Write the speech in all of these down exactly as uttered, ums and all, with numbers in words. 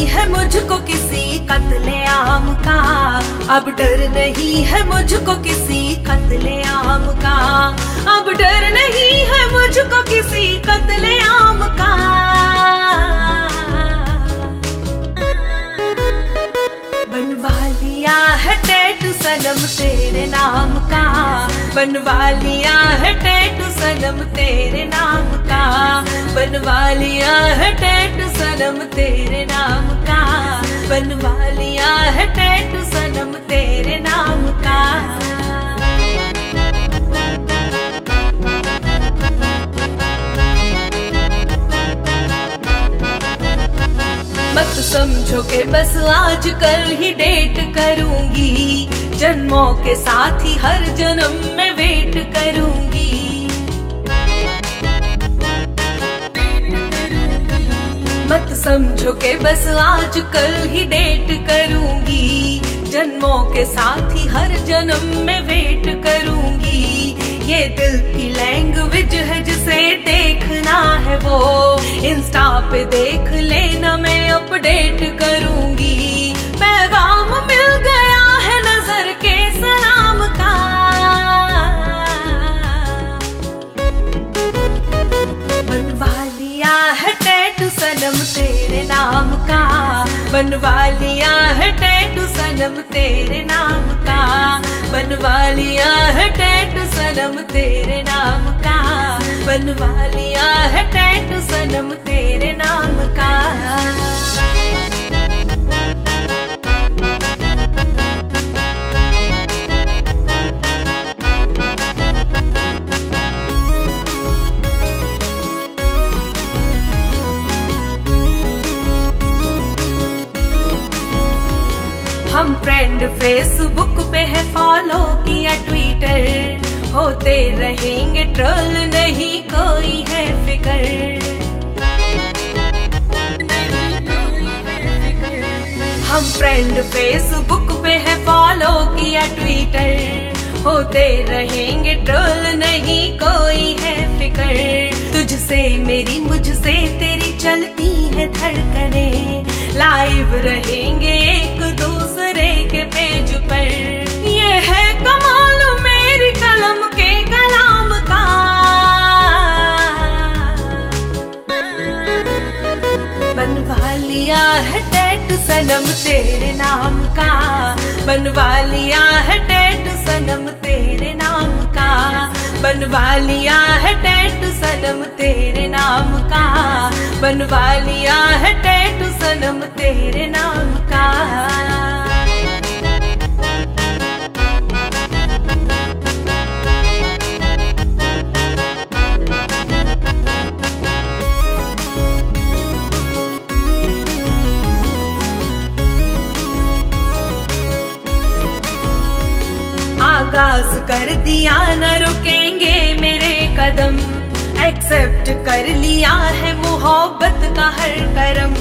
नहीं है मुझको किसी कत्ले आम का, अब डर नहीं है मुझको किसी कत्ले आम का, अब डर नहीं है मुझको किसी कत्ले आम का। बनवा लिया है टैटू सनम तेरे नाम का, बनवा लिया है टैटू सनम तेरे नाम का, बनवा लिया है टैटू सनम तेरे नाम का, बनवा लिया है टैटू सनम तेरे नाम का। मत समझो के बस आज कल ही डेट करूंगी, जन्मों के साथ ही हर जन्म में वेट करूंगी। मत समझो के बस आज कल ही डेट करूंगी, जन्मों के साथ ही हर जन्म में वेट करूंगी। ये दिल की लैंग्वेज है जिसे देखना है वो इंस्टा पे देख लेना, मैं अपडेट करूंगी। पैगाम मिल गया है नजर के सलाम का, बनवा लिया है टैटू सनम तेरे नाम का, बनवा लिया है टैटू सनम तेरे नाम का, बनवा लिया है टैटू सनम तेरे नाम का, बनवा लिया है टैटू सनम तेरे नाम का। हम फ्रेंड फेसबुक पे है, फॉलो किया ट्विटर, होते रहेंगे ट्रोल नहीं कोई है फिकर। हम फ्रेंड फेसबुक पे है, फॉलो किया ट्विटर, होते रहेंगे ट्रोल नहीं कोई है फिकर। तुझसे मेरी मुझसे तेरी चलती है धड़कने, लाइव रहेंगे एक दूसरे के पेज पर। ये है कमाल मेरी कलम के कलाम का, बनवा लिया है टैटू सनम तेरे नाम का, बनवा लिया है टैटू सनम तेरे नाम का, बनवा लिया है टैटू सनम तेरे नाम का, बनवा लिया है टैटू सनम तेरे नाम का। आगाज कर दिया न रुकेंगे मेरे कदम, एक्सेप्ट कर लिया है मोहब्बत का हर करम।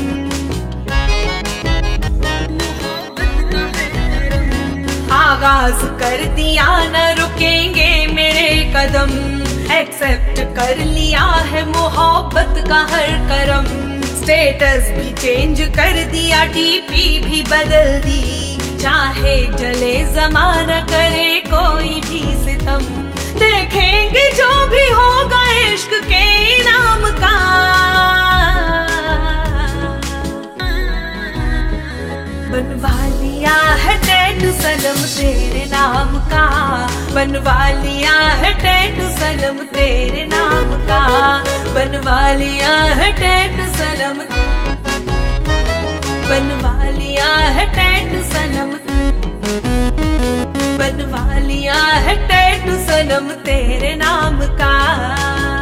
आगाज कर दिया न रुकेंगे मेरे कदम, एक्सेप्ट कर लिया है मोहब्बत का हर करम। स्टेटस भी चेंज कर दिया, डीपी भी बदल दी, चाहे जले जमाना करे कोई भी सितम। देखेंगे जो भी होगा इश्क के इनाम का, बनवा लिया है टैटू सनम तेरे नाम का, बनवा लिया है टैटू सनम तेरे नाम का, बनवा लिया है टैटू सनम, बनवा लिया है टैटू सनम, बनवा लिया है टैटू सनम तेरे नाम का।